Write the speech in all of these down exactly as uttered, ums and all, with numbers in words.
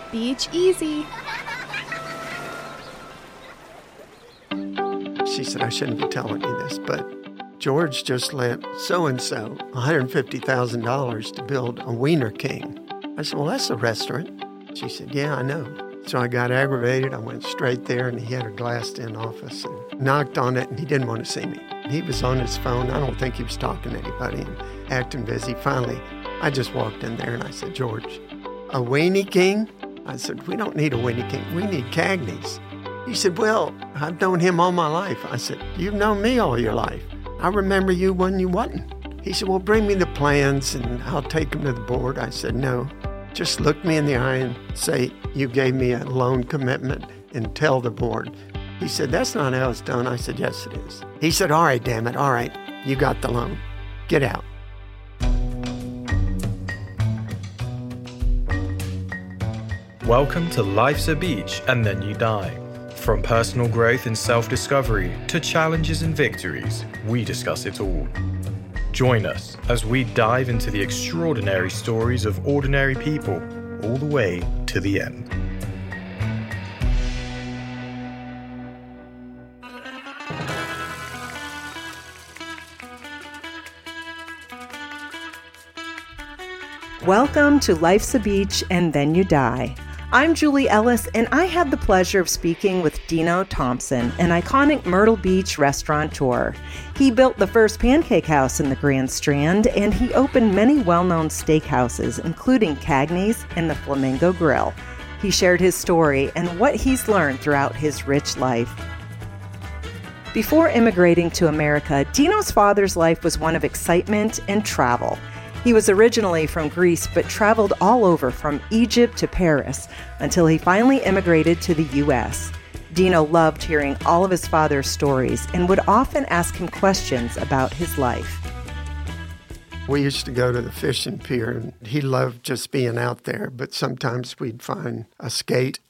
Beach easy. She said, I shouldn't be telling you this, but George just lent so-and-so one hundred fifty thousand dollars to build a Wiener King. I said, well, that's a restaurant. She said, yeah, I know. So I got aggravated. I went straight there, and he had a glassed-in office and knocked on it, and he didn't want to see me. He was on his phone. I don't think he was talking to anybody and acting busy. Finally, I just walked in there, and I said, George, a Weenie King? I said, we don't need a Weenie King. We need Cagney's. He said, well, I've known him all my life. I said, you've known me all your life. I remember you when you wasn't. He said, well, bring me the plans, and I'll take them to the board. I said, no. Just look me in the eye and say, you gave me a loan commitment and tell the board. He said, that's not how it's done. I said, yes, it is. He said, all right, damn it. All right, you got the loan. Get out. Welcome to Life's a Beach and Then You Die. From personal growth and self-discovery to challenges and victories, we discuss it all. Join us as we dive into the extraordinary stories of ordinary people all the way to the end. Welcome to Life's a Beach and Then You Die. I'm Julie Ellis, and I had the pleasure of speaking with Dino Thompson, an iconic Myrtle Beach restaurateur. He built the first pancake house in the Grand Strand, and he opened many well-known steakhouses, including Cagney's and the Flamingo Grill. He shared his story and what he's learned throughout his rich life. Before immigrating to America, Dino's father's life was one of excitement and travel. He was originally from Greece, but traveled all over from Egypt to Paris until he finally immigrated to the U S. Dino loved hearing all of his father's stories and would often ask him questions about his life. We used to go to the fishing pier, and he loved just being out there, but sometimes we'd find a skate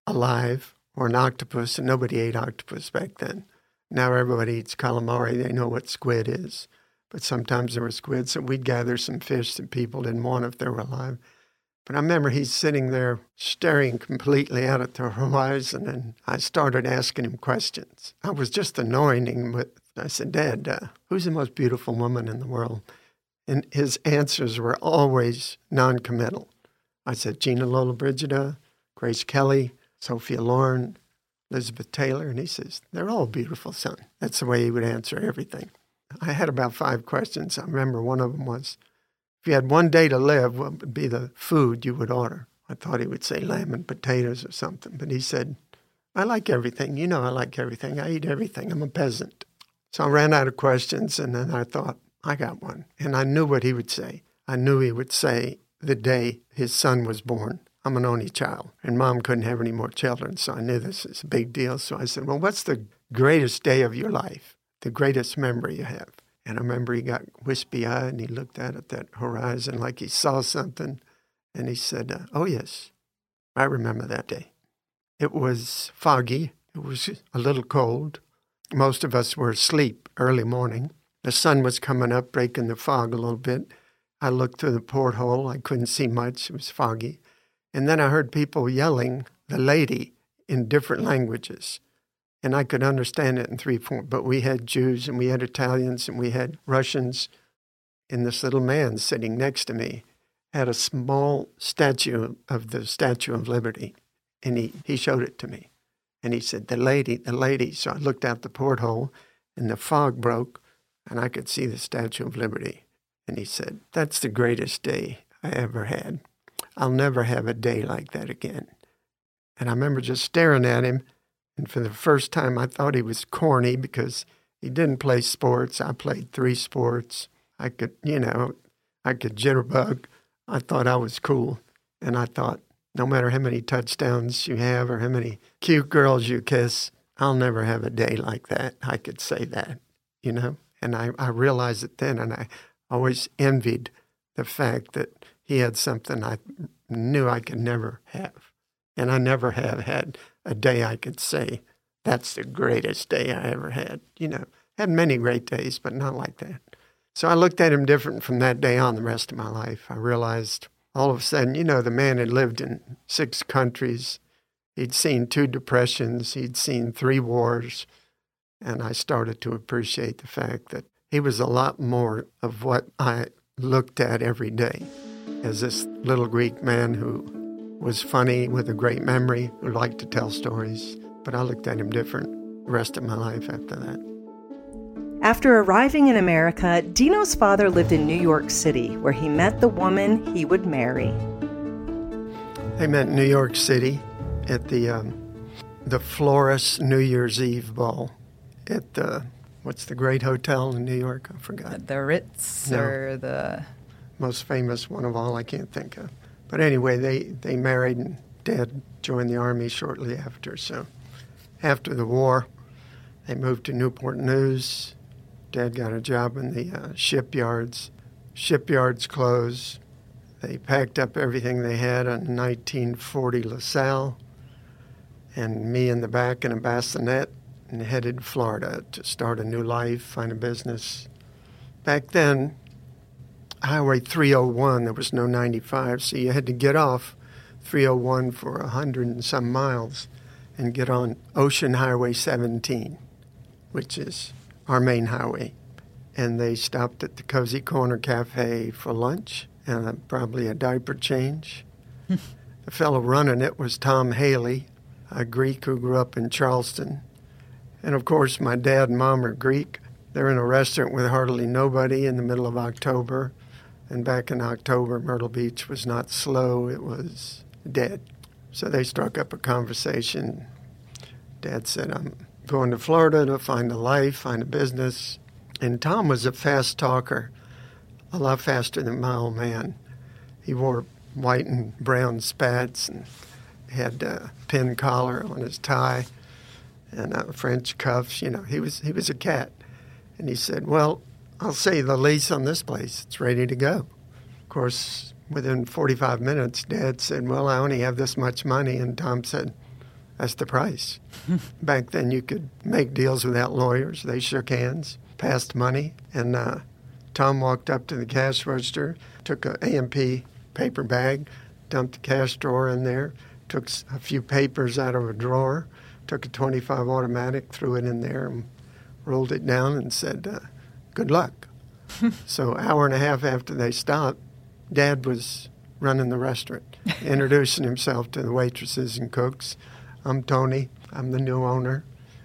alive or an octopus, and nobody ate octopus back then. Now everybody eats calamari. They know what squid is. But sometimes there were squids, so we'd gather some fish that people didn't want if they were alive. But I remember he's sitting there staring completely out at the horizon, and I started asking him questions. I was just annoying him, but I said, Dad, uh, who's the most beautiful woman in the world? And his answers were always non-committal. I said, Gina Lollobrigida, Grace Kelly, Sophia Loren, Elizabeth Taylor. And he says, they're all beautiful, son. That's the way he would answer everything. I had about five questions. I remember one of them was, if you had one day to live, what would be the food you would order? I thought he would say lamb and potatoes or something, but he said, I like everything. You know I like everything. I eat everything. I'm a peasant. So I ran out of questions, and then I thought, I got one. And I knew what he would say. I knew he would say the day his son was born. I'm an only child, and Mom couldn't have any more children, so I knew this is a big deal. So I said, well, what's the greatest day of your life? The greatest memory you have? And I remember he got wispy-eyed, and he looked out at that horizon like he saw something, and he said, uh, oh, yes, I remember that day. It was foggy. It was a little cold. Most of us were asleep early morning. The sun was coming up, breaking the fog a little bit. I looked through the porthole. I couldn't see much. It was foggy. And then I heard people yelling, the lady, in different languages. And I could understand it in three forms, but we had Jews and we had Italians and we had Russians. And this little man sitting next to me had a small statue of the Statue of Liberty. And he, he showed it to me. And he said, the lady, the lady. So I looked out the porthole and the fog broke and I could see the Statue of Liberty. And he said, that's the greatest day I ever had. I'll never have a day like that again. And I remember just staring at him. And for the first time, I thought he was corny because he didn't play sports. I played three sports. I could, you know, I could jitterbug. I thought I was cool. And I thought, no matter how many touchdowns you have or how many cute girls you kiss, I'll never have a day like that. I could say that, you know. And I, I realized it then, and I always envied the fact that he had something I knew I could never have. And I never have had a day I could say, that's the greatest day I ever had. You know, had many great days, but not like that. So I looked at him different from that day on the rest of my life. I realized all of a sudden, you know, the man had lived in six countries. He'd seen two depressions. He'd seen three wars. And I started to appreciate the fact that he was a lot more of what I looked at every day as this little Greek man who was funny with a great memory, who liked to tell stories. But I looked at him different the rest of my life after that. After arriving in America, Dino's father lived in New York City, where he met the woman he would marry. They met in New York City at the um, the Flores New Year's Eve ball at the, what's the great hotel in New York? I forgot. The Ritz No. or the... Most famous one of all, I can't think of. But anyway, they, they married, and Dad joined the Army shortly after. So after the war, they moved to Newport News. Dad got a job in the uh, shipyards. Shipyards closed. They packed up everything they had on nineteen forty LaSalle, and me in the back in a bassinet, and headed to Florida to start a new life, find a business. Back then, Highway three oh one, there was no ninety-five, so you had to get off three oh one for a hundred and some miles and get on Ocean Highway seventeen, which is our main highway. And they stopped at the Cozy Corner Cafe for lunch and a, probably a diaper change. The fellow running it was Tom Haley, a Greek who grew up in Charleston. And of course, my dad and mom are Greek. They're in a restaurant with hardly nobody in the middle of October. And back in October, Myrtle Beach was not slow, it was dead. So they struck up a conversation. Dad said, I'm going to Florida to find a life, find a business. And Tom was a fast talker, a lot faster than my old man. He wore white and brown spats and had a pin collar on his tie and uh, French cuffs. You know, he was he was a cat. And he said, well, I'll say the lease on this place. It's ready to go. Of course, within forty-five minutes, Dad said, well, I only have this much money. And Tom said, that's the price. Back then, you could make deals without lawyers. They shook hands, passed money, and uh, Tom walked up to the cash register, took a A M P paper bag, dumped the cash drawer in there, took a few papers out of a drawer, took a twenty-five automatic, threw it in there, and rolled it down and said, uh, good luck. So an hour and a half after they stopped, Dad was running the restaurant, introducing himself to the waitresses and cooks. I'm Tony. I'm the new owner.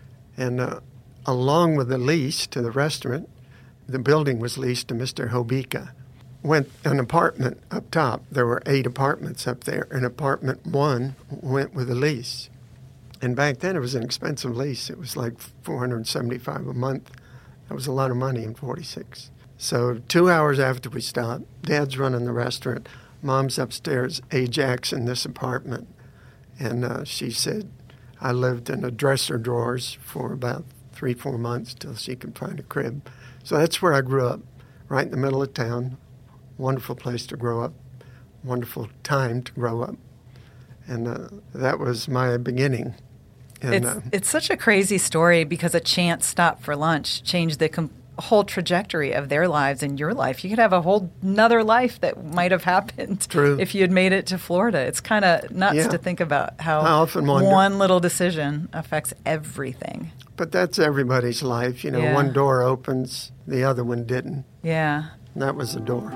And uh, along with the lease to the restaurant, the building was leased to Mister Hobika. Went an apartment up top. There were eight apartments up there, and apartment one went with a lease. And back then, it was an expensive lease. It was like four hundred seventy-five dollars a month. That was a lot of money in forty-six. So two hours after we stopped, Dad's running the restaurant. Mom's upstairs, Ajax in this apartment. And uh, she said, I lived in a dresser drawers for about three, four months till she could find a crib. So that's where I grew up, right in the middle of town. Wonderful place to grow up. Wonderful time to grow up. And uh, that was my beginning. And, it's, uh, it's such a crazy story because a chance stop for lunch changed the com- whole trajectory of their lives and your life. You could have a whole nother life that might have happened True. if you had made it to Florida. It's kind of nuts Yeah. to think about how I often wonder. one little decision affects everything. But that's everybody's life. You know, Yeah. one door opens, the other one didn't. Yeah. And that was the door.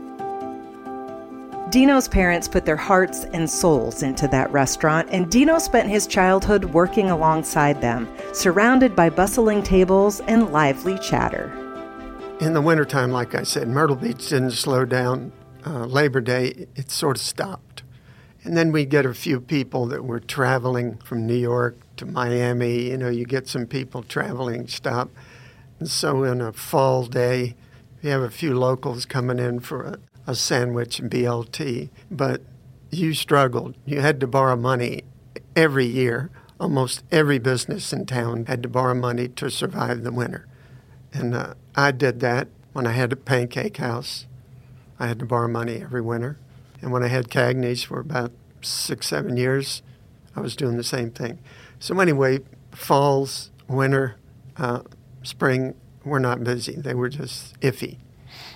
Dino's parents put their hearts and souls into that restaurant, and Dino spent his childhood working alongside them, surrounded by bustling tables and lively chatter. In the wintertime, like I said, Myrtle Beach didn't slow down. Uh, Labor Day, it sort of stopped. And then we get a few people that were traveling from New York to Miami. You know, you get some people traveling, stop. And so in a fall day, you have a few locals coming in for a, a sandwich and B L T. But you struggled. You had to borrow money every year. Almost every business in town had to borrow money to survive the winter. And uh, I did that when I had a pancake house. I had to borrow money every winter. And when I had Cagney's for about six, seven years, I was doing the same thing. So anyway, falls, winter, uh, spring, were not busy. They were just iffy.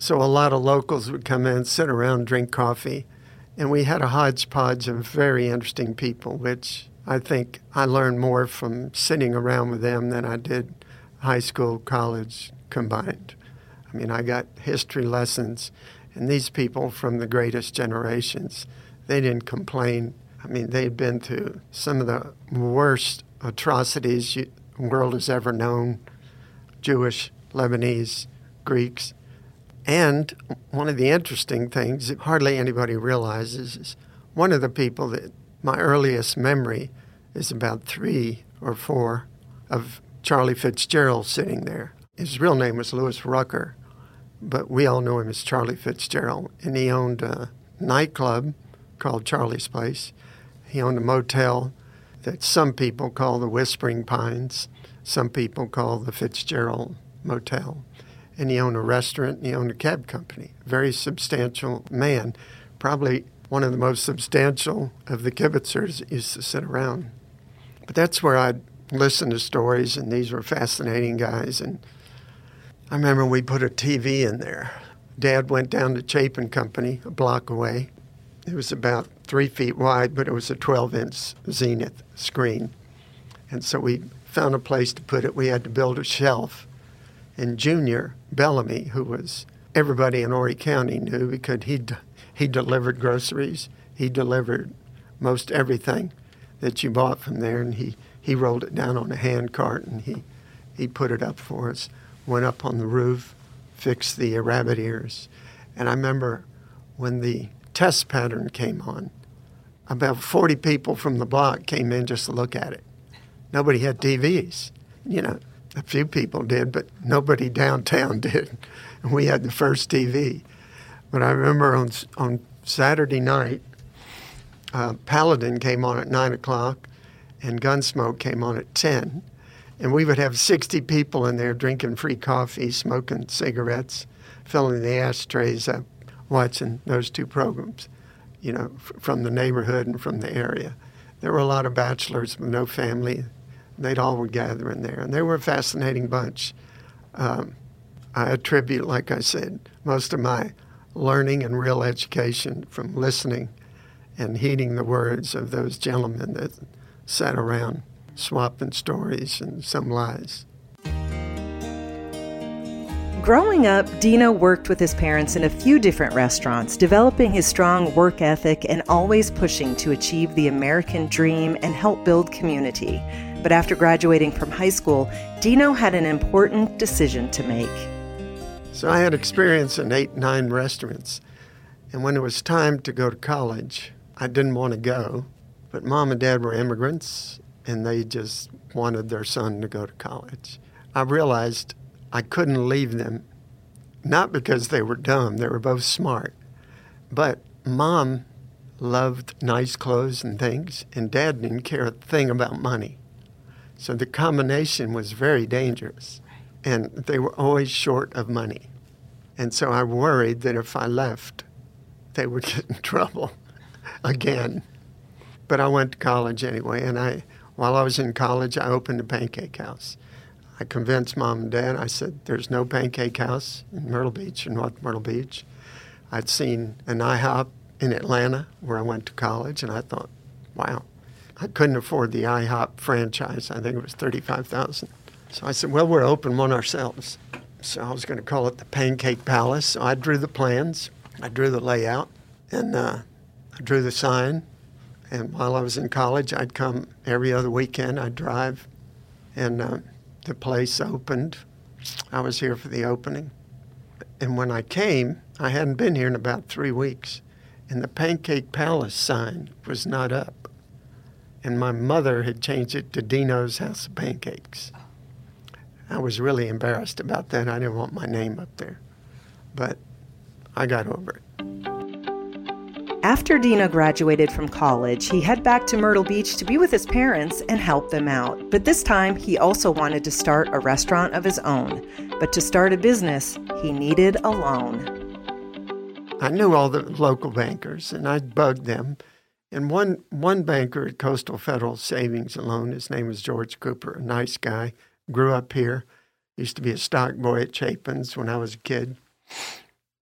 So a lot of locals would come in, sit around, drink coffee. And we had a hodgepodge of very interesting people, which I think I learned more from sitting around with them than I did high school, college combined. I mean, I got history lessons, and these people from the greatest generations, they didn't complain. I mean, they'd been through some of the worst atrocities the world has ever known, Jewish, Lebanese, Greeks. And one of the interesting things that hardly anybody realizes is one of the people that my earliest memory is about three or four of Charlie Fitzgerald sitting there. His real name was Louis Rucker, but we all knew him as Charlie Fitzgerald. And he owned a nightclub called Charlie's Place. He owned a motel that some people call the Whispering Pines, some people call the Fitzgerald Motel. And he owned a restaurant, and he owned a cab company. Very substantial man, probably one of the most substantial of the kibitzers that used to sit around. But that's where I'd listen to stories, and these were fascinating guys. And I remember we put a T V in there. Dad went down to Chapin Company, a block away. It was about three feet wide, but it was a twelve-inch Zenith screen. And so we found a place to put it. We had to build a shelf. And Junior Bellamy, who was everybody in Horry County knew because he he delivered groceries, he delivered most everything that you bought from there, and he, he rolled it down on a hand cart and he he put it up for us. Went up on the roof, fixed the rabbit ears, and I remember when the test pattern came on, about forty people from the block came in just to look at it. Nobody had T Vs, you know. A few people did, but nobody downtown did. And we had the first T V. But I remember on on Saturday night, uh, Paladin came on at nine o'clock, and Gunsmoke came on at ten. And we would have sixty people in there drinking free coffee, smoking cigarettes, filling the ashtrays up, watching those two programs, you know, f- from the neighborhood and from the area. There were a lot of bachelors with no family. They'd all would gather in there, and they were a fascinating bunch. Um, I attribute, like I said, most of my learning and real education from listening and heeding the words of those gentlemen that sat around swapping stories and some lies. Growing up, Dino worked with his parents in a few different restaurants, developing his strong work ethic and always pushing to achieve the American dream and help build community. But after graduating from high school, Dino had an important decision to make. So I had experience in eight, nine restaurants. And when it was time to go to college, I didn't want to go. But Mom and Dad were immigrants, and they just wanted their son to go to college. I realized I couldn't leave them, not because they were dumb. They were both smart. But Mom loved nice clothes and things, and Dad didn't care a thing about money. So the combination was very dangerous, and they were always short of money. And so I worried that if I left, they would get in trouble again. But I went to college anyway, and I, while I was in college, I opened a pancake house. I convinced Mom and Dad. I said, there's no pancake house in Myrtle Beach, in North Myrtle Beach. I'd seen an IHOP in Atlanta where I went to college, and I thought, wow. I couldn't afford the IHOP franchise. I think it was thirty-five thousand dollars. So I said, well, we'll open one ourselves. So I was going to call it the Pancake Palace. So I drew the plans. I drew the layout. And uh, I drew the sign. And while I was in college, I'd come every other weekend. I'd drive. And uh, the place opened. I was here for the opening. And when I came, I hadn't been here in about three weeks. And the Pancake Palace sign was not up. And my mother had changed it to Dino's House of Pancakes. I was really embarrassed about that. I didn't want my name up there. But I got over it. After Dino graduated from college, he headed back to Myrtle Beach to be with his parents and help them out. But this time, he also wanted to start a restaurant of his own. But to start a business, he needed a loan. I knew all the local bankers, and I bugged them. And one one banker at Coastal Federal Savings and Loan, his name was George Cooper, a nice guy, grew up here, used to be a stock boy at Chapin's when I was a kid.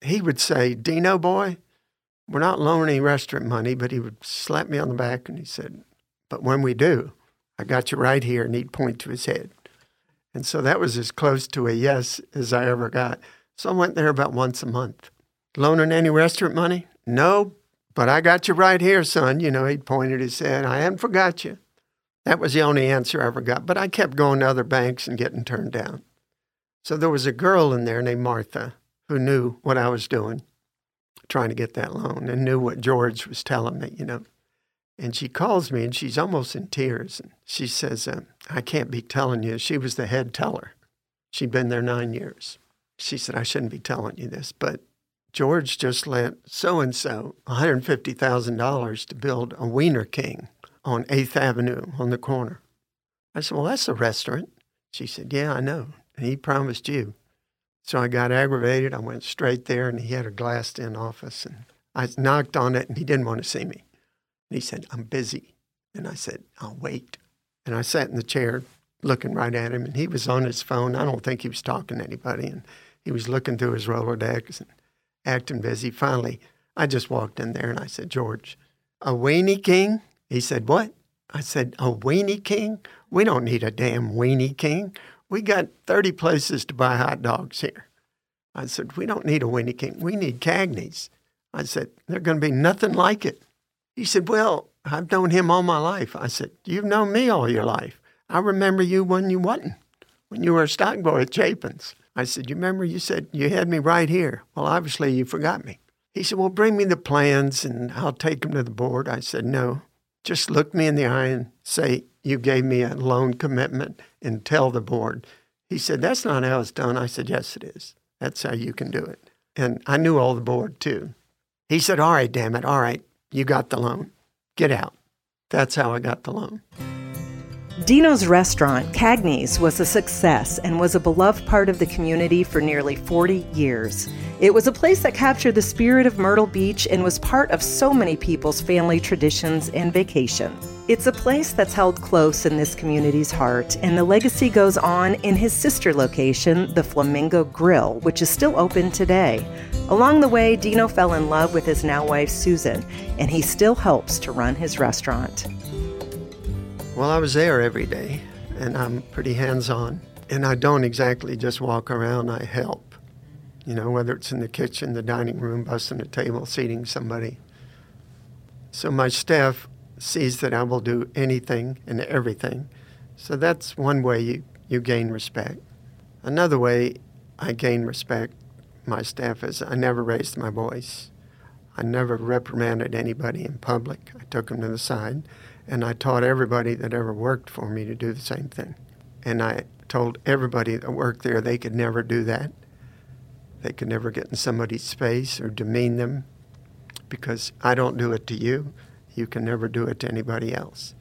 he would say, Dino boy, we're not loaning any restaurant money, but he would slap me on the back and he said, but when we do, I got you right here, and he'd point to his head. And so that was as close to a yes as I ever got. So I went there about once a month. Loaning any restaurant money? No, but I got you right here, son. You know, he'd point at his head. I haven't forgot you. That was the only answer I ever got. But I kept going to other banks and getting turned down. So there was a girl in there named Martha who knew what I was doing, trying to get that loan, and knew what George was telling me, you know. And she calls me, and she's almost in tears. And she says, uh, I can't be telling you. She was the head teller. She'd been there nine years. She said, I shouldn't be telling you this, but George just lent so-and-so one hundred fifty thousand dollars to build a Wiener King on eighth Avenue on the corner. I said, well, that's a restaurant. She said, yeah, I know. And he promised you. So I got aggravated. I went straight there, and he had a glassed-in office. And I knocked on it, and he didn't want to see me. And he said, I'm busy. And I said, I'll wait. And I sat in the chair looking right at him, and he was on his phone. I don't think he was talking to anybody. And he was looking through his Rolodex and acting busy. Finally, I just walked in there, and I said, George, a weenie king? He said, what? I said, a weenie king? We don't need a damn weenie king. We got thirty places to buy hot dogs here. I said, we don't need a weenie king. We need Cagney's. I said, they're going to be nothing like it. He said, well, I've known him all my life. I said, you've known me all your life. I remember you when you wasn't, when you were a stock boy at Chapin's. I said, you remember you said you had me right here? Well, obviously you forgot me. He said, well, bring me the plans and I'll take them to the board. I said, no, just look me in the eye and say you gave me a loan commitment and tell the board. He said, that's not how it's done. I said, yes, it is. That's how you can do it. And I knew all the board too. He said, all right, damn it. All right. You got the loan. Get out. That's how I got the loan. Dino's restaurant, Cagney's, was a success and was a beloved part of the community for nearly forty years. It was a place that captured the spirit of Myrtle Beach and was part of so many people's family traditions and vacations. It's a place that's held close in this community's heart, and the legacy goes on in his sister location, the Flamingo Grill, which is still open today. Along the way, Dino fell in love with his now wife, Susan, and he still helps to run his restaurant. Well, I was there every day, and I'm pretty hands-on. And I don't exactly just walk around, I help. You know, whether it's in the kitchen, the dining room, busting a table, seating somebody. So my staff sees that I will do anything and everything. So that's one way you, you gain respect. Another way I gain respect, my staff, is I never raised my voice. I never reprimanded anybody in public. I took them to the side, and I taught everybody that ever worked for me to do the same thing. And I told everybody that worked there they could never do that. They could never get in somebody's space or demean them, because I don't do it to you. You can never do it to anybody else.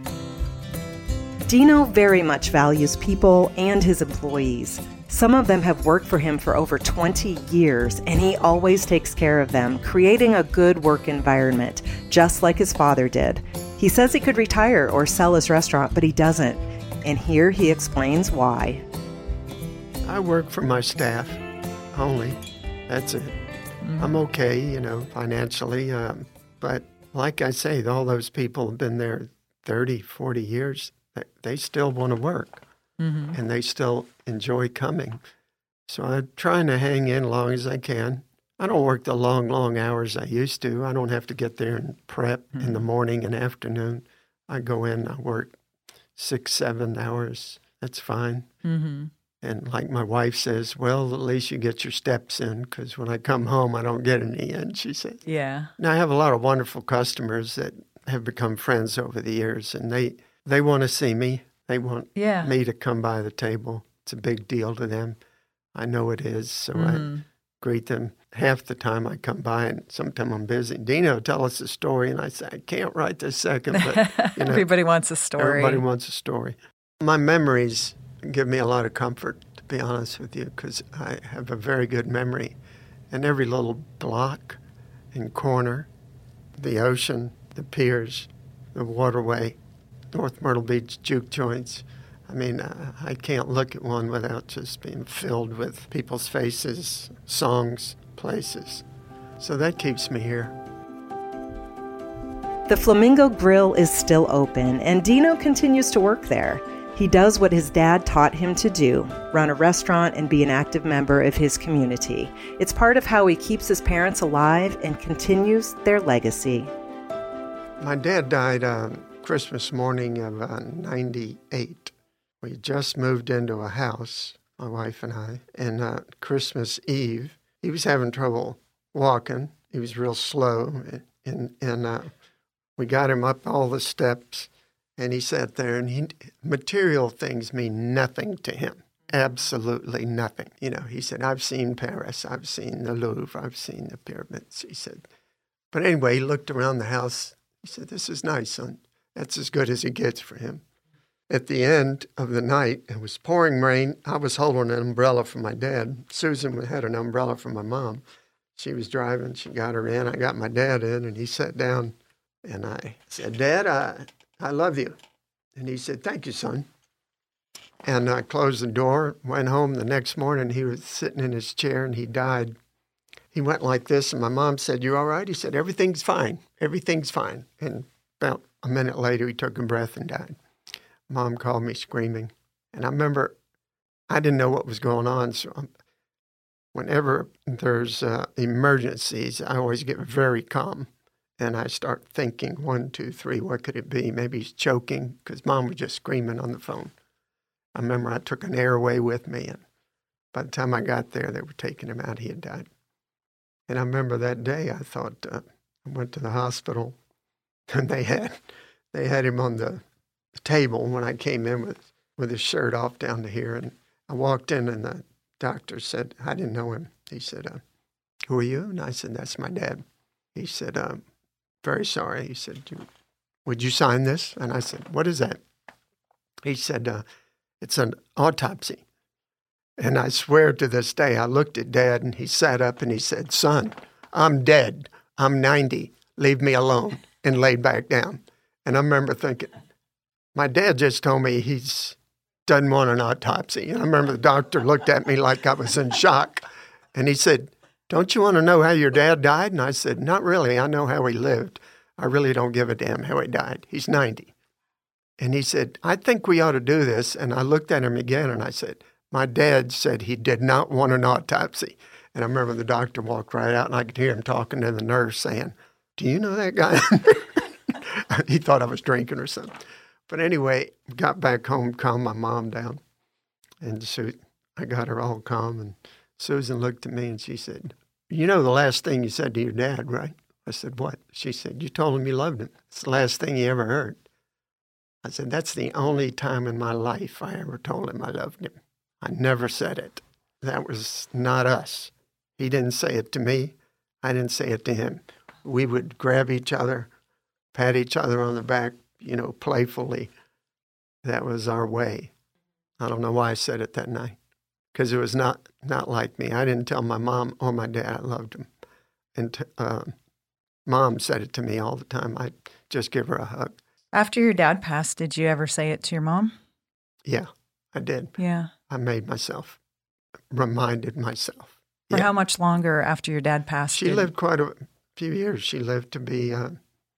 Dino very much values people and his employees. Some of them have worked for him for over twenty years, and he always takes care of them, creating a good work environment, just like his father did. He says he could retire or sell his restaurant, but he doesn't. And here he explains why. I work for my staff only. That's it. Mm-hmm. I'm okay, you know, financially. Um, but like I say, all those people have been there thirty, forty years. They still want to work. Mm-hmm. And they still enjoy coming. So I'm trying to hang in as long as I can. I don't work the long, long hours I used to. I don't have to get there and prep mm-hmm. in the morning and afternoon. I go in, I work six, seven hours. That's fine. Mm-hmm. And like my wife says, well, at least you get your steps in, because when I come home, I don't get any in, she said. Yeah. Now, I have a lot of wonderful customers that have become friends over the years, and they, they want to see me. They want yeah. me to come by the table. It's a big deal to them. I know it is, so mm-hmm. I greet them. Half the time I come by, and sometimes I'm busy. Dino, tell us a story. And I say, I can't right this second, but you know, everybody wants a story. Everybody wants a story. My memories give me a lot of comfort, to be honest with you, because I have a very good memory. And every little block and corner, the ocean, the piers, the waterway, North Myrtle Beach juke joints. I mean, uh, I can't look at one without just being filled with people's faces, songs places. So that keeps me here. The Flamingo Grill is still open, and Dino continues to work there. He does what his dad taught him to do, run a restaurant and be an active member of his community. It's part of how he keeps his parents alive and continues their legacy. My dad died uh, Christmas morning of uh, ninety-eight. We just moved into a house, my wife and I, and uh, Christmas Eve, he was having trouble walking. He was real slow, and, and uh, we got him up all the steps. And he sat there, and he, material things mean nothing to him, absolutely nothing. You know, he said, I've seen Paris, I've seen the Louvre, I've seen the pyramids, he said. But anyway, he looked around the house. He said, this is nice, son. That's as good as it gets for him. At the end of the night, it was pouring rain. I was holding an umbrella for my dad. Susan had an umbrella for my mom. She was driving. She got her in. I got my dad in, and he sat down, and I said, Dad, I... I love you. And he said, thank you, son. And I closed the door, went home. The next morning, he was sitting in his chair, and he died. He went like this, and my mom said, you all right? He said, everything's fine. Everything's fine. And about a minute later, he took a breath and died. Mom called me screaming. And I remember I didn't know what was going on, so I'm, whenever there's uh, emergencies, I always get very calm. And I start thinking, one, two, three, what could it be? Maybe he's choking, because Mom was just screaming on the phone. I remember I took an airway with me, and by the time I got there, they were taking him out. He had died. And I remember that day, I thought, uh, I went to the hospital, and they had they had him on the table when I came in with, with his shirt off down to here. And I walked in, and the doctor said, I didn't know him. He said, uh, who are you? And I said, that's my dad. He said, um, very sorry. He said, would you sign this? And I said, what is that? He said, uh, it's an autopsy. And I swear to this day, I looked at Dad, and he sat up and he said, son, I'm dead. I'm ninety. Leave me alone. And laid back down. And I remember thinking, my dad just told me he's doesn't want an autopsy. And I remember the doctor looked at me like I was in shock. And he said, don't you want to know how your dad died? And I said, not really. I know how he lived. I really don't give a damn how he died. He's ninety. And he said, I think we ought to do this. And I looked at him again, and I said, my dad said he did not want an autopsy. And I remember the doctor walked right out, and I could hear him talking to the nurse saying, do you know that guy? He thought I was drinking or something. But anyway, got back home, calmed my mom down. And so I got her all calm, and Susan looked at me and she said, you know the last thing you said to your dad, right? I said, what? She said, you told him you loved him. It's the last thing he ever heard. I said, that's the only time in my life I ever told him I loved him. I never said it. That was not us. He didn't say it to me. I didn't say it to him. We would grab each other, pat each other on the back, you know, playfully. That was our way. I don't know why I said it that night. Because it was not, not like me. I didn't tell my mom or my dad I loved them. And t- uh, Mom said it to me all the time. I'd just give her a hug. After your dad passed, did you ever say it to your mom? Yeah, I did. Yeah. I made myself, reminded myself. For yeah. how much longer after your dad passed? She did... lived quite a few years. She lived to be uh,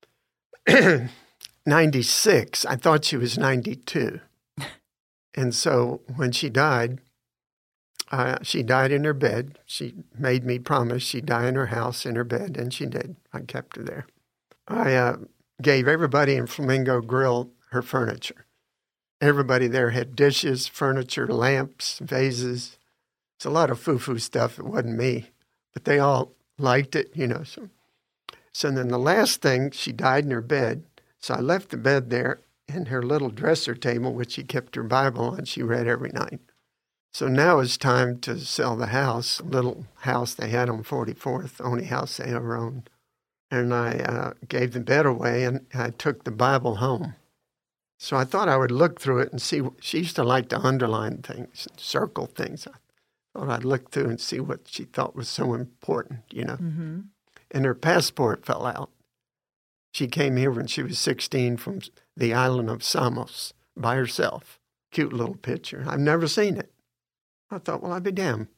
ninety-six. I thought she was ninety-two. And so when she died, Uh, she died in her bed. She made me promise she'd die in her house, in her bed, and she did. I kept her there. I uh, gave everybody in Flamingo Grill her furniture. Everybody there had dishes, furniture, lamps, vases. It's a lot of foo-foo stuff. It wasn't me, but they all liked it, you know. So, so then the last thing, she died in her bed. So I left the bed there, and her little dresser table, which she kept her Bible on, she read every night. So now it's time to sell the house, a little house they had on forty-fourth, the only house they ever owned. And I uh, gave the bed away, and I took the Bible home. So I thought I would look through it and see. She used to like to underline things, circle things. I thought I'd look through and see what she thought was so important, you know. Mm-hmm. And her passport fell out. She came here when she was sixteen from the island of Samos by herself. Cute little picture. I've never seen it. I thought, well, I'd be damned.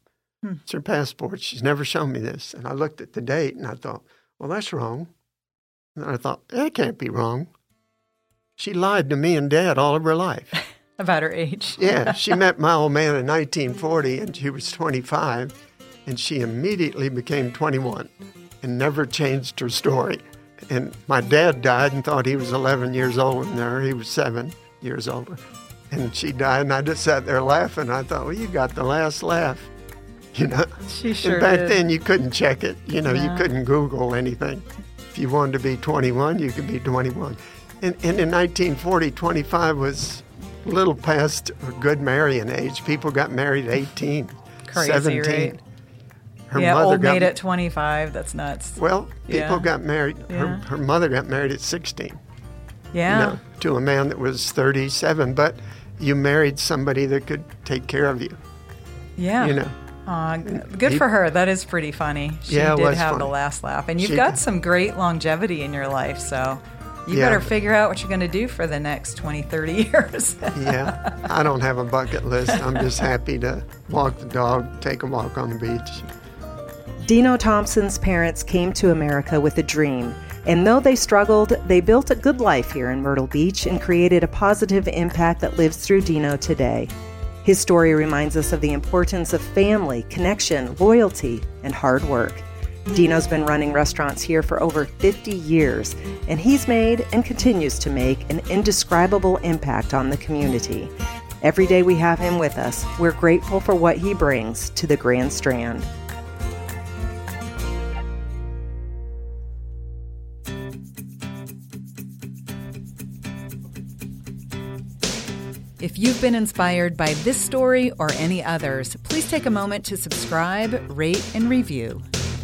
Hmm. It's her passport. She's never shown me this. And I looked at the date and I thought, well, that's wrong. And I thought, that can't be wrong. She lied to me and Dad all of her life. About her age. Yeah, she met my old man in nineteen forty, and she was twenty-five, and she immediately became twenty-one and never changed her story. And my dad died and thought he was eleven years older than her. He was seven years older. And she died, and I just sat there laughing. I thought, well, you got the last laugh. You know? She sure And back did. then, you couldn't check it. You know, No. you couldn't Google anything. If you wanted to be twenty-one, you could be twenty-one. And, and in nineteen forty, twenty-five was a little past a good marrying age. People got married at eighteen, Crazy, seventeen. right? Her yeah, mother old got, maid at twenty-five. That's nuts. Well, people Yeah. got married. Her, Yeah. her mother got married at sixteen. Yeah. You know, to a man that was thirty-seven. But you married somebody that could take care of you. Yeah. You know. Aw, g- good He- for her. That is pretty funny. She Yeah, it did was have the funny. last laugh. And you've She got did. some great longevity in your life, so you Yeah. better figure out what you're going to do for the next twenty, thirty years. Yeah, I don't have a bucket list. I'm just happy to walk the dog, take a walk on the beach. Dino Thompson's parents came to America with a dream, and though they struggled, they built a good life here in Myrtle Beach and created a positive impact that lives through Dino today. His story reminds us of the importance of family, connection, loyalty, and hard work. Dino's been running restaurants here for over fifty years, and he's made and continues to make an indescribable impact on the community. Every day we have him with us, we're grateful for what he brings to the Grand Strand. If you've been inspired by this story or any others, please take a moment to subscribe, rate, and review.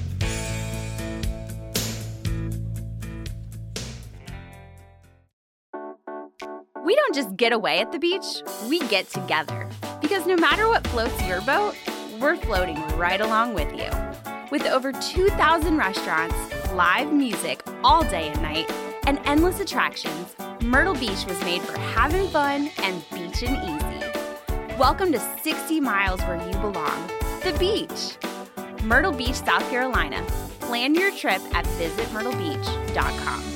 We don't just get away at the beach, we get together. Because no matter what floats your boat, we're floating right along with you. With over two thousand restaurants, live music all day and night, and endless attractions, Myrtle Beach was made for having fun and beaching easy. Welcome to sixty miles where you belong, the beach. Myrtle Beach, South Carolina. Plan your trip at visit myrtle beach dot com.